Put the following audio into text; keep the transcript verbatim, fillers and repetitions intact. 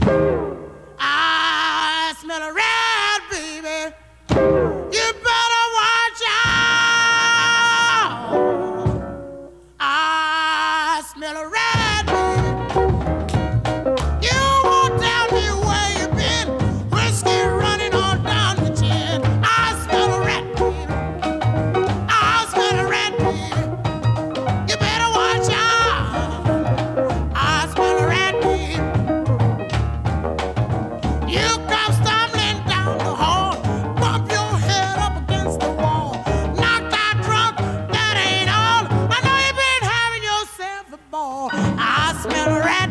I smell a rat, baby. You better watch out. I smell a rat, baby. You won't tell me where you've been. Whiskey running all down the chin. I smell a rat, baby. I smell a rat, baby. You better watch out. I smell a rat, baby. You come stumbling down the hall, bump your head up against the wall, knocked out drunk, that ain't all. I know you've been having yourself a ball. I smell a rat.